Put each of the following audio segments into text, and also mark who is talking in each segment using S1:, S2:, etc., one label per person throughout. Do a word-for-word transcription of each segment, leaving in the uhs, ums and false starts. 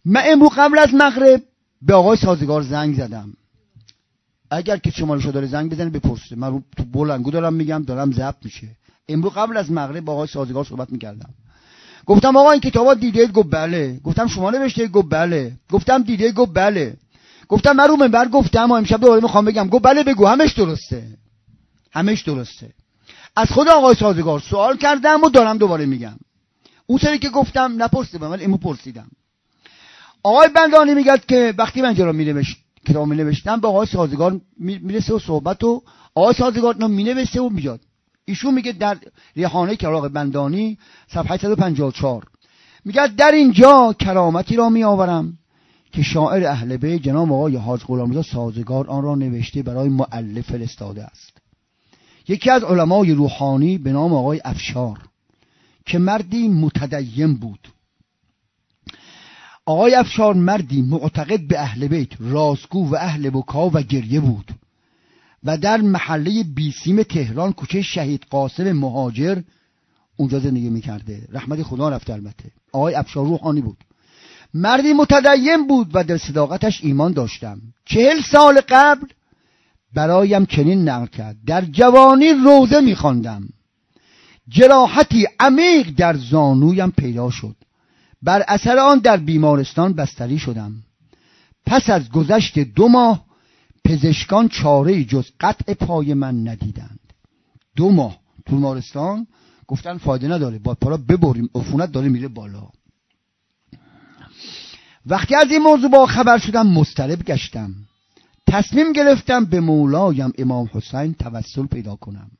S1: من امروز قبل از مغرب به آقای سازگار زنگ زدم. اگر که شماره‌شو داره زنگ بزنه بپرسه. من تو بلنگو دارم میگم، دارم ضبط میشه. امروز قبل از مغرب با آقای سازگار صحبت میکردم. گفتم آقا این کتابا دیدید؟ گفت بله. گفتم شما نوشته؟ گفت بله. گفتم دیدید؟ گفت بله. گفتم من رو منبر گفتم امشب دوباره میخوام بگم. گفت بله بگو، همش درسته. همش درسته. از خود آقای سازگار سوال کردم و دارم دوباره میگم. اون سری که گفتم نپرسیدم، ولی امروز پرسیدم. آقای بندانی میگه که وقتی من جلو مینوشت کتاب مینوشتم با آقای سازگار میرسه و صحبت و آقای سازگار اینو مینوشته و میاد. ایشون میگه در ریحانه کلاغ بندانی صفحه هشتصد و پنجاه و چهار میگه در اینجا کرامتی را میآورم که شاعر اهل بیت جناب آقای حاج غلامرضا سازگار آن را نوشته برای مؤلف فرستاده است. یکی از علمای روحانی به نام آقای افشار که مردی متدین بود. آقای افشار مردی معتقد به اهل بیت، رازگو و اهل بکا و گریه بود و در محله بیسیم تهران کوچه شهید قاسم مهاجر اونجا زندگی میکرده. رحمت خدا رفته البته. آقای افشار روحانی بود. مردی متدین بود و در صداقتش ایمان داشتم. چهل سال قبل برایم چنین نقل کرد: در جوانی روزه میخواندم، جراحتی عمیق در زانویم پیدا شد. بر اثر آن در بیمارستان بستری شدم. پس از گذشت دو ماه پزشکان چاره‌ای جز قطع پای من ندیدند. دو ماه تو بیمارستان گفتن فایده نداره، باید پا را ببریم، عفونت داره میره بالا. وقتی از این موضوع با خبر شدم مضطرب گشتم. تصمیم گرفتم به مولایم امام حسین توسل پیدا کنم.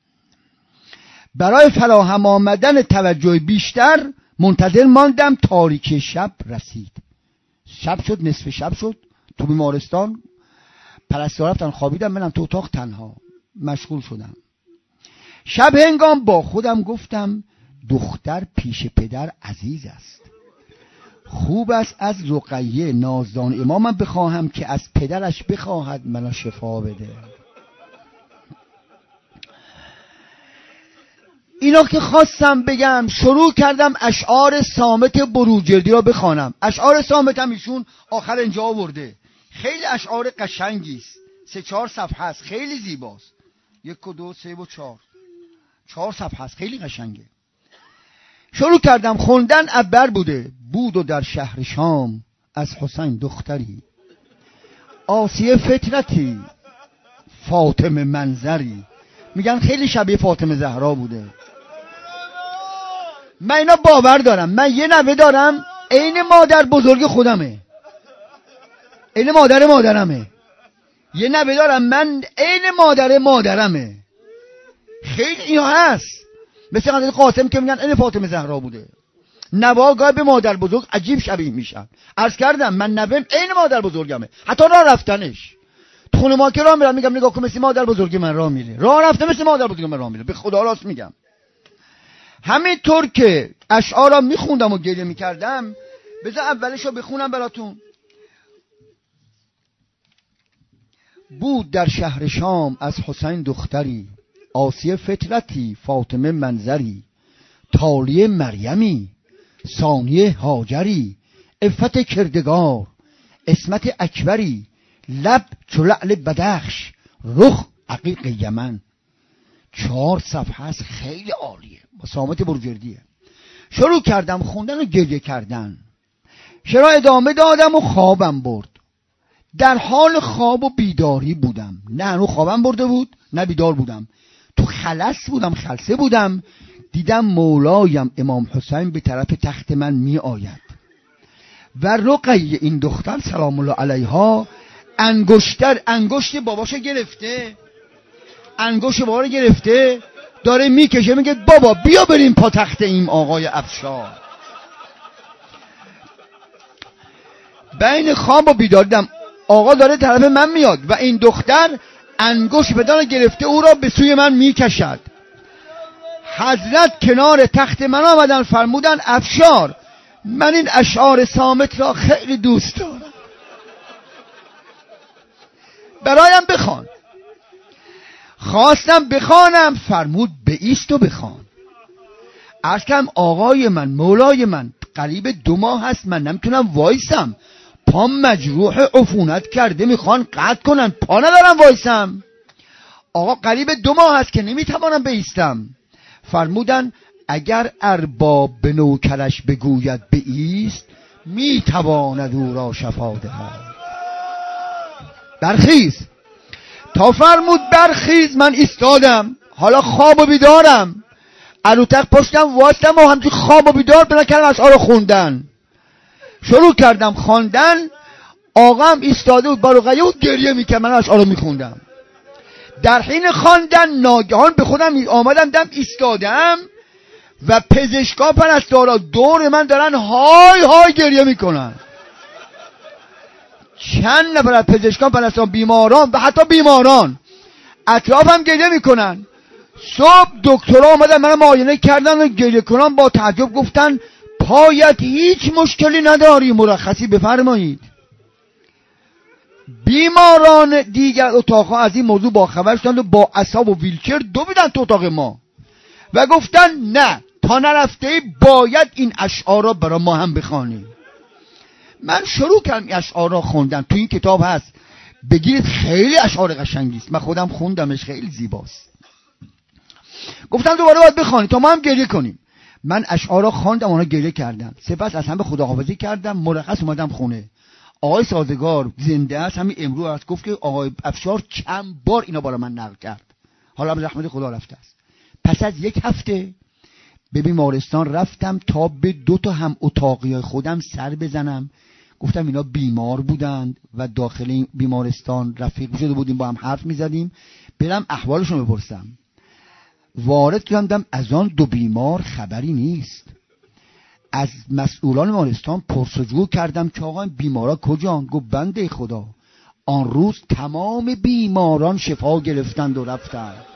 S1: برای فراهم آمدن توجه بیشتر منتظر ماندم. تاریکی شب رسید. شب شد، نصف شب شد. تو بیمارستان پرستارا رفتن خوابیدم، منم تو اتاق تنها مشغول شدم. شب هنگام با خودم گفتم دختر پیش پدر عزیز است. خوب است از رقیه نازدان امامم بخواهم که از پدرش بخواهد منو شفا بده. اینا که خواستم بگم شروع کردم اشعار صامت بروجردی را بخوانم. اشعار صامت هم ایشون آخر اینجا آورده. خیلی اشعار قشنگی است. سه چهار صفحه است، خیلی زیباست. یک و دو سه و چهار چهار صفحه است، خیلی قشنگه. شروع کردم خوندن. ابر بوده بود و در شهر شام از حسین دختری، آسیه فطرتی فاطمه منظری. میگن خیلی شبیه فاطمه زهرا بوده. من اینا باور دارم. من یه نوه دارم عین مادر بزرگ خودمه، عین مادر مادرمه. یه نوه دارم من عین مادر مادرمه. خیلی اینا هست، مثل حضرت قاسم که میگن عین فاطمه زهرا بوده. نواگاه به مادر بزرگ عجیب شبیه میشن. عرض کردم من نوهم عین مادر بزرگمه، حتی راه رفتنش تو خونه ما که راه میرم میگم نگاه کن مثل مادر بزرگ من راه میره، راه رفته مثل مادر بزرگ من راه میره. به خدا راست میگم. همینطور که اشعارا میخوندم و گریه میکردم، بذار اولشو بخونم براتون. بود در شهر شام از حسین دختری، آسیه فطرتی فاطمه منظری، تالیه مریمی ثانیه هاجری، عفت کردگار اسمت اکبری، لب چو لعل بدخش رخ عقیق یمن. چهار صفحه است، خیلی عالیه، با صامت بروجردیه. شروع کردم خوندن و گریه کردن. چرا ادامه دادم و خوابم برد. در حال خواب و بیداری بودم، نه هنوز خوابم برده بود نه بیدار بودم، تو خلس بودم، خلسه بودم. دیدم مولایم امام حسین به طرف تخت من می آید و رقیه این دختر سلام الله علیها انگشتر انگشت باباشو گرفته، انگشت بابا رو گرفته داره میکشه، میگه بابا بیا بریم پا تخت این آقای افشار. بین خواب و بیداریدم آقا داره طرف من میاد و این دختر انگشت بدان گرفته او را به سوی من میکشد. حضرت کنار تخت من آمدن، فرمودن افشار من این اشعار صامت را خیلی دوست دارم، برایم بخوان. خواستم بخوانم، فرمود بایست و بخوان. عرض کردم آقای من، مولای من، قریب دو ماه هست من نمیتونم وایسم، پام مجروح عفونت کرده میخوان قطع کنن، پا ندارم وایسم. آقا قریب دو ماه هست که نمیتوانم بایستم. فرمودن اگر ارباب به نوکرش بگوید بایست، میتواند او را شفا دهد. برخیز. تا فرمود برخیز من ایستادم، حالا خواب و بیدارم، عروتق پشتم واسطم و همچون خواب و بیدار بنا کردم اشعار خوندن. شروع کردم خواندن، آقام ایستاده بود با رقیه و گریه میکرد، من اشعار میخوندم. در حین خواندن ناگهان به خودم آمدم دم ایستادم و پزشکا پرستارا دور من دارن های های گریه میکنن. چند نفر از پزشکان پرستارا، بیماران و حتی بیماران اطرافم گریه میکنن. صبح دکترها آمدن من معاینه کردن و گریه کنان با تعجب گفتن پایت هیچ مشکلی نداری، مرخصی بفرمایید. بیماران دیگر اتاقها از این موضوع با خبر شدند و با عصا و ویلچر دو بیدن تو اتاق ما و گفتن نه تا نرفته باید این اشعار را برای ما هم بخوانی. من شروع کردم این اشعار را خوندن. تو این کتاب هست بگیرید، خیلی اشعار قشنگی است، من خودم خوندمش، خیلی زیباست. گفتم دوباره باید بخوانی تا ما هم گریه کنیم. من اشعار را خواندم، اونا گریه کردن. سپس از هم به خداحافظی کردم، مرخص اومدم خونه. آقای سازگار زنده است، همین امروز است، گفت که آقای افشار چند بار اینا برای من نقل کرد، حالا هم رحمت خدا رفته است. پس از یک هفته به بیمارستان رفتم تا به دو تا هم اتاقی خودم سر بزنم. گفتم اینا بیمار بودند و داخل این بیمارستان رفیق شده بودیم، با هم حرف میزدیم، برم احوالشون بپرسم. وارد شدم، از آن دو بیمار خبری نیست. از مسئولان بیمارستان پرسجو کردم که آقا بیمارا کجان؟ گفت بنده خدا آن روز تمام بیماران شفا گرفتند و رفتند.